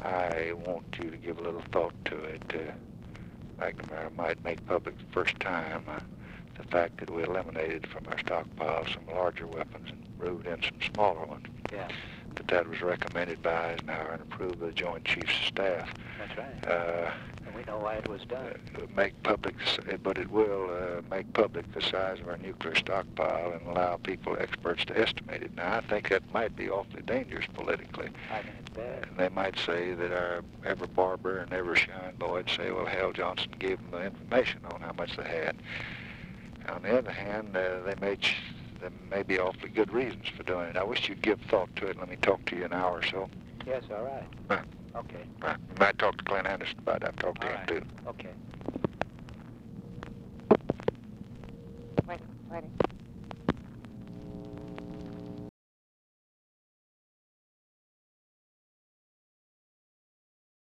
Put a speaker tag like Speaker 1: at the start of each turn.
Speaker 1: I want you to give a little thought to it. McNamara might make public the first time the fact that we eliminated from our stockpile some larger weapons and moved in some smaller ones.
Speaker 2: Yeah.
Speaker 1: That was recommended by Eisenhower and approved by the Joint Chiefs of Staff.
Speaker 2: That's right. And we know why it was done.
Speaker 1: Make public, but it will make public the size of our nuclear stockpile and allow people, experts, to estimate it. Now, I think that might be awfully dangerous politically.
Speaker 2: I think it's bad.
Speaker 1: And they might say that every barber and every shine boy would say, well, Hal Johnson gave them the information on how much they had. On the other hand, there may be awfully good reasons for doing it. I wish you'd give thought to it. Let me talk to you an hour or so.
Speaker 2: Yes, all right.
Speaker 1: Right.
Speaker 2: Okay.
Speaker 1: Right. You might talk to Glenn Anderson about it. I've talked to him, too.
Speaker 2: Okay.
Speaker 3: Waiting.